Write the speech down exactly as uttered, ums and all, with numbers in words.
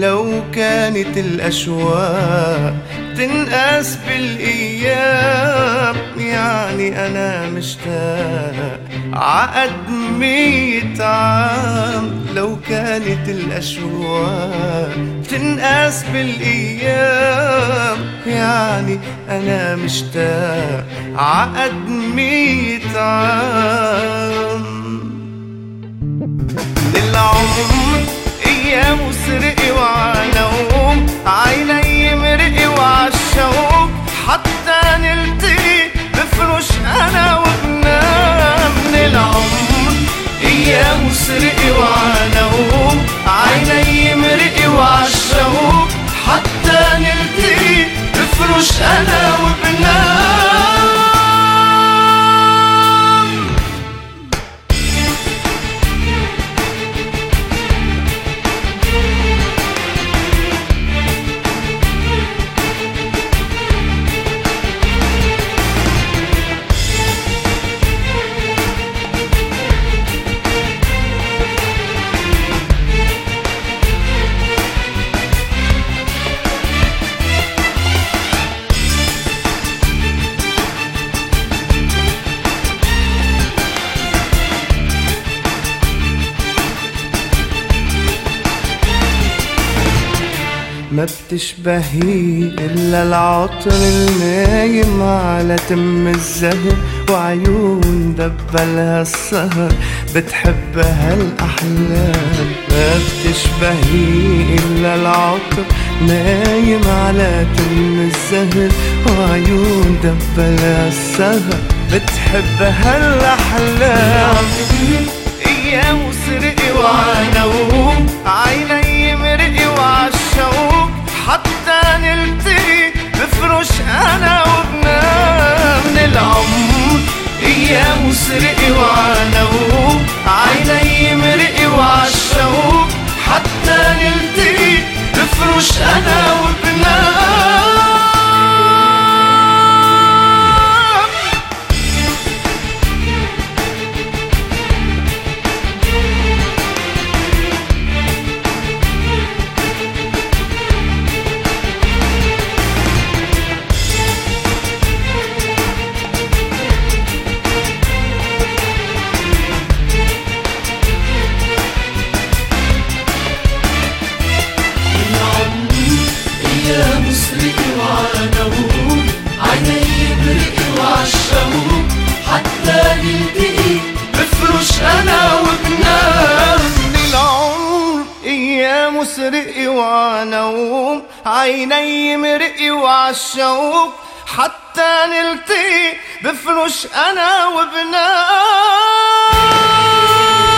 لو كانت الأشواق تنقاس بالأيام، يعني أنا مشتاق عقد مية عام. لو كانت الأشواق تنقاس بالأيام، يعني أنا مشتاق عقد مية عام. للعمر أيام وسرقي وعنوم، عيني مرقي وعالشوق، حتى نلتقي بفرش أنا وبنام. للعمر أيام وسرقي وعنوم، عيني مرقي وعالشوق، حتى نلتقي بفرش أنا وبنام. ما بتشبهي إلا العطر النايم على تم الزهر، وعيون دبلها السهر بتحب هالأحلام. ما بتشبهي إلا العطر نايم على تم الزهر، وعيون دبلها السهر بتحب هالأحلام. أيام وسرقي وعنوم، عيني مرقي وعالشوق، حتى نلتقي بفرش أنا وبنام. للعمر أيام وسرقي وعنوم، عيني مرقي وعالشوق، حتى نلتقي بفرش أنا وبنام. مسرقي وعنوم، عيني مرقي وعالشوق، حتى نلتقي بفرش أنا وبنام. للعمر أيام مسرقي وعنوم، عيني مرقي وعالشوق، حتى نلتقي بفرش أنا وبنام.